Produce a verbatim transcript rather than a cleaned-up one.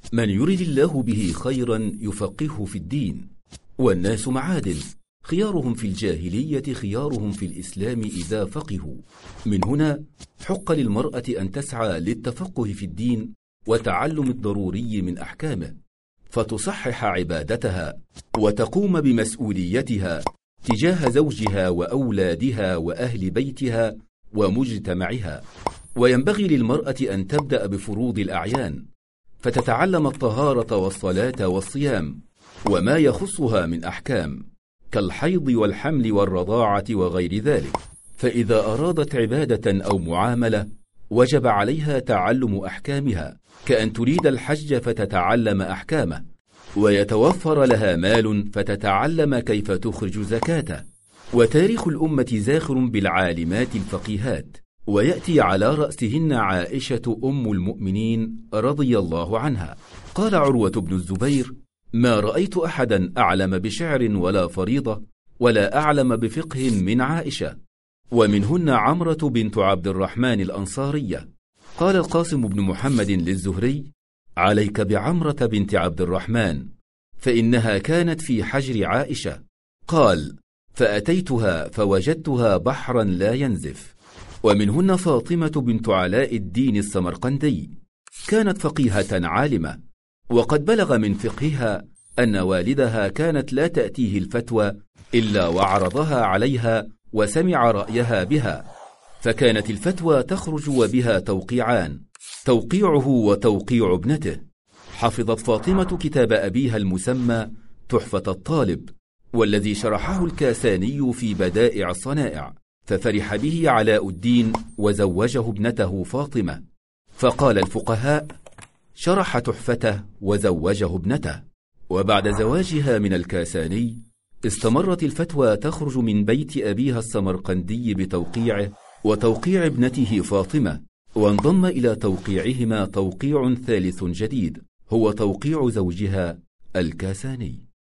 من يرد الله به خيرا يفقهه في الدين. والناس معادن، خيارهم في الجاهلية خيارهم في الإسلام إذا فقهوا. من هنا حق للمرأة أن تسعى للتفقه في الدين وتعلم الضروري من أحكامه، فتصحح عبادتها وتقوم بمسؤوليتها تجاه زوجها وأولادها وأهل بيتها ومجتمعها. وينبغي للمرأة أن تبدأ بفروض الأعيان، فتتعلم الطهارة والصلاة والصيام وما يخصها من أحكام كالحيض والحمل والرضاعة وغير ذلك. فإذا أرادت عبادة أو معاملة وجب عليها تعلم أحكامها، كأن تريد الحج فتتعلم أحكامه، ويتوفر لها مال فتتعلم كيف تخرج زكاته. وتاريخ الأمة زاخر بالعالمات الفقيهات، ويأتي على رأسهن عائشة أم المؤمنين رضي الله عنها. قال عروة بن الزبير: ما رأيت أحدا أعلم بشعر ولا فريضة ولا أعلم بفقه من عائشة. ومنهن عمرة بنت عبد الرحمن الأنصارية. قال القاسم بن محمد للزهري: عليك بعمرة بنت عبد الرحمن، فإنها كانت في حجر عائشة. قال: فأتيتها فوجدتها بحرا لا ينزف. ومنهن فاطمة بنت علاء الدين السمرقندي، كانت فقيهة عالمة، وقد بلغ من فقهها أن والدها كانت لا تأتيه الفتوى إلا وعرضها عليها وسمع رأيها بها، فكانت الفتوى تخرج وبها توقيعان، توقيعه وتوقيع ابنته. حفظت فاطمة كتاب أبيها المسمى تحفة الطالب، والذي شرحه الكاساني في بدائع الصنائع، ففرح به علاء الدين وزوجه ابنته فاطمة. فقال الفقهاء: شرح تحفته وزوجه ابنته. وبعد زواجها من الكاساني استمرت الفتوى تخرج من بيت أبيها السمرقندي بتوقيعه وتوقيع ابنته فاطمة، وانضم إلى توقيعهما توقيع ثالث جديد هو توقيع زوجها الكاساني.